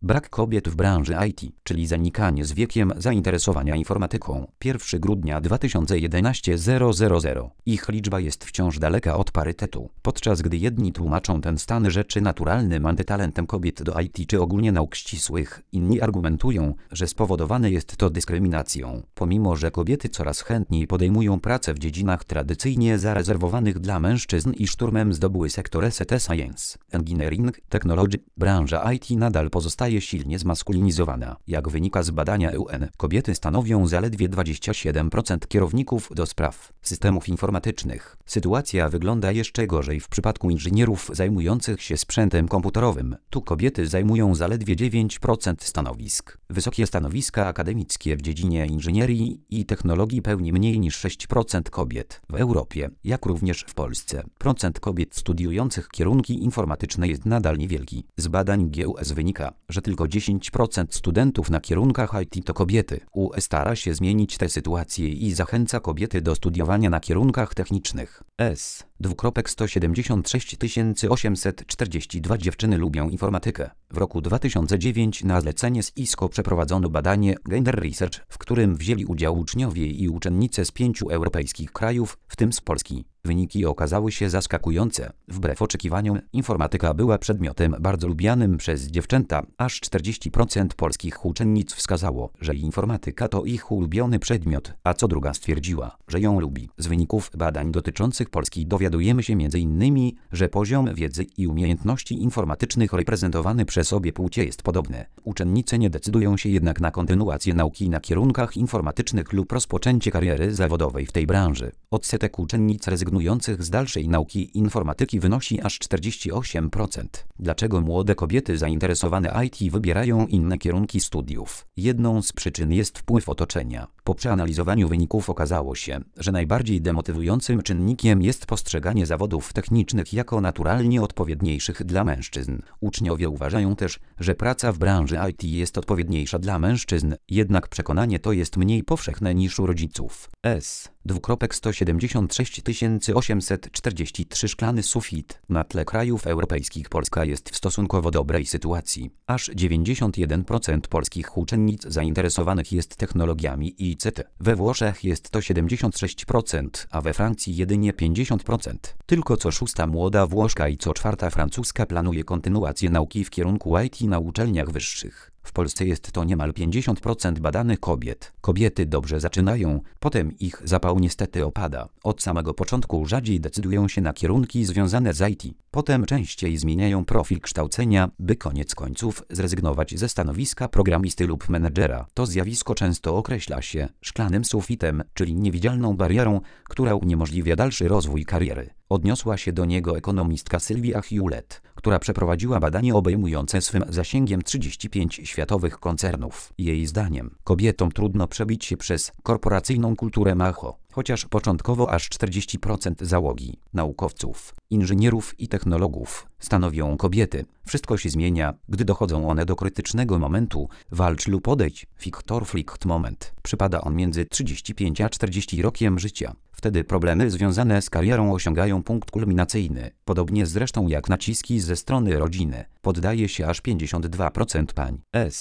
Brak kobiet w branży IT, czyli zanikanie z wiekiem zainteresowania informatyką. 1 grudnia 2011 000. Ich liczba jest wciąż daleka od parytetu. Podczas gdy jedni tłumaczą ten stan rzeczy naturalnym antytalentem kobiet do IT czy ogólnie nauk ścisłych, inni argumentują, że spowodowane jest to dyskryminacją. Pomimo że kobiety coraz chętniej podejmują pracę w dziedzinach tradycyjnie zarezerwowanych dla mężczyzn i szturmem zdobyły sektor ST Science, Engineering, Technology, branża IT nadal pozostaje silnie zmaskulinizowana. Jak wynika z badania UN, kobiety stanowią zaledwie 27% kierowników do spraw systemów informatycznych. Sytuacja wygląda jeszcze gorzej w przypadku inżynierów zajmujących się sprzętem komputerowym. Tu kobiety zajmują zaledwie 9% stanowisk. Wysokie stanowiska akademickie w dziedzinie inżynierii i technologii pełni mniej niż 6% kobiet. W Europie, jak również w Polsce, procent kobiet studiujących kierunki informatyczne jest nadal niewielki. Z badań GUS wynika, że tylko 10% studentów na kierunkach IT to kobiety. UE stara się zmienić tę sytuację i zachęca kobiety do studiowania na kierunkach technicznych. 176 842 dziewczyny lubią informatykę. W roku 2009 na zlecenie z ISCO przeprowadzono badanie Gender Research, w którym wzięli udział uczniowie i uczennice z 5 europejskich krajów, w tym z Polski. Wyniki okazały się zaskakujące. Wbrew oczekiwaniom, informatyka była przedmiotem bardzo lubianym przez dziewczęta. Aż 40% polskich uczennic wskazało, że informatyka to ich ulubiony przedmiot, a co druga stwierdziła, że ją lubi. Z wyników badań dotyczących Polski dowiadujemy się m.in., że poziom wiedzy i umiejętności informatycznych reprezentowany przez obie płcie jest podobny. Uczennice nie decydują się jednak na kontynuację nauki na kierunkach informatycznych lub rozpoczęcie kariery zawodowej w tej branży. Odsetek uczennic rezygnujących z dalszej nauki informatyki wynosi aż 48%. Dlaczego młode kobiety zainteresowane IT wybierają inne kierunki studiów? Jedną z przyczyn jest wpływ otoczenia. Po przeanalizowaniu wyników okazało się, że najbardziej demotywującym czynnikiem jest postrzeganie zawodów technicznych jako naturalnie odpowiedniejszych dla mężczyzn. Uczniowie uważają też, że praca w branży IT jest odpowiedniejsza dla mężczyzn, jednak przekonanie to jest mniej powszechne niż u rodziców. 176 843 szklany sufit. Na tle krajów europejskich Polska jest w stosunkowo dobrej sytuacji. Aż 91% polskich uczennic zainteresowanych jest technologiami ICT. We Włoszech jest to 76%, a we Francji jedynie 50%. Tylko co 6. młoda Włoszka i co 4. francuska planuje kontynuację nauki w kierunku IT na uczelniach wyższych. W Polsce jest to niemal 50% badanych kobiet. Kobiety dobrze zaczynają, potem ich zapał niestety opada. Od samego początku rzadziej decydują się na kierunki związane z IT. Potem częściej zmieniają profil kształcenia, by koniec końców zrezygnować ze stanowiska programisty lub menedżera. To zjawisko często określa się szklanym sufitem, czyli niewidzialną barierą, która uniemożliwia dalszy rozwój kariery. Odniosła się do niego ekonomistka Sylwia Hewlett, która przeprowadziła badanie obejmujące swym zasięgiem 35 światowych koncernów. Jej zdaniem, kobietom trudno przebić się przez korporacyjną kulturę macho, chociaż początkowo aż 40% załogi, naukowców, inżynierów i technologów stanowią kobiety. Wszystko się zmienia, gdy dochodzą one do krytycznego momentu, walcz lub odejdź, fight moment. Przypada on między 35 a 40 rokiem życia. Wtedy problemy związane z karierą osiągają punkt kulminacyjny. Podobnie zresztą jak naciski ze strony rodziny. Poddaje się aż 52% pań.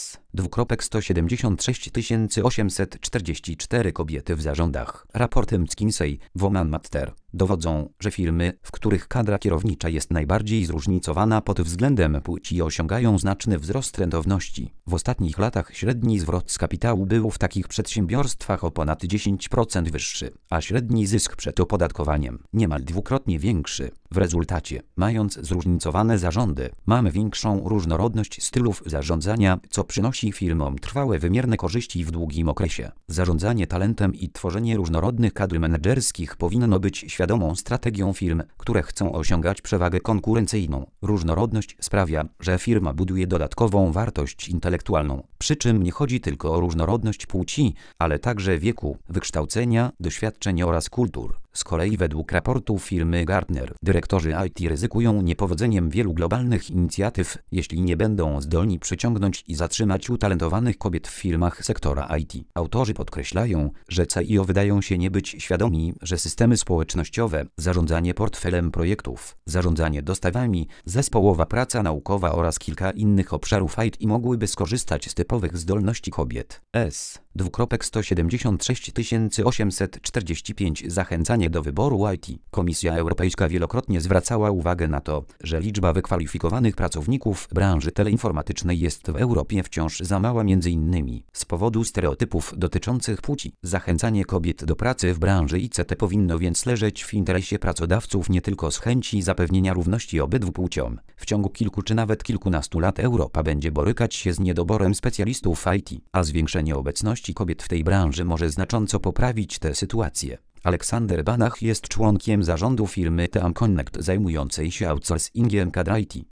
176 844 kobiety w zarządach. Raporty McKinsey, Woman Matter, dowodzą, że firmy, w których kadra kierownicza jest najbardziej zróżnicowana pod względem płci, osiągają znaczny wzrost rentowności. W ostatnich latach średni zwrot z kapitału był w takich przedsiębiorstwach o ponad 10% wyższy, a średni zysk przed opodatkowaniem niemal dwukrotnie większy. W rezultacie, mając zróżnicowane zarządy, mamy większą różnorodność stylów zarządzania, co przynosi firmom trwałe wymierne korzyści w długim okresie. Zarządzanie talentem i tworzenie różnorodnych kadr menedżerskich powinno być świadomą strategią firm, które chcą osiągać przewagę konkurencyjną. Różnorodność sprawia, że firma buduje dodatkową wartość intelektualną. Przy czym nie chodzi tylko o różnorodność płci, ale także wieku, wykształcenia, doświadczeń oraz kultur. Z kolei według raportu firmy Gartner, dyrektorzy IT ryzykują niepowodzeniem wielu globalnych inicjatyw, jeśli nie będą zdolni przyciągnąć i zatrzymać utalentowanych kobiet w firmach sektora IT. Autorzy podkreślają, że CIO wydają się nie być świadomi, że systemy społecznościowe, zarządzanie portfelem projektów, zarządzanie dostawami, zespołowa praca naukowa oraz kilka innych obszarów IT mogłyby skorzystać z typowych zdolności kobiet. 176 845 Zachęcanie do wyboru IT. Komisja Europejska wielokrotnie zwracała uwagę na to, że liczba wykwalifikowanych pracowników w branży teleinformatycznej jest w Europie wciąż za mała, m.in. z powodu stereotypów dotyczących płci. Zachęcanie kobiet do pracy w branży ICT powinno więc leżeć w interesie pracodawców nie tylko z chęci zapewnienia równości obydwu płciom. W ciągu kilku czy nawet kilkunastu lat Europa będzie borykać się z niedoborem specjalistów IT, a zwiększenie obecności kobiet w tej branży może znacząco poprawić tę sytuację. Aleksander Banach jest członkiem zarządu firmy Team Connect zajmującej się outsourcingiem kadr IT.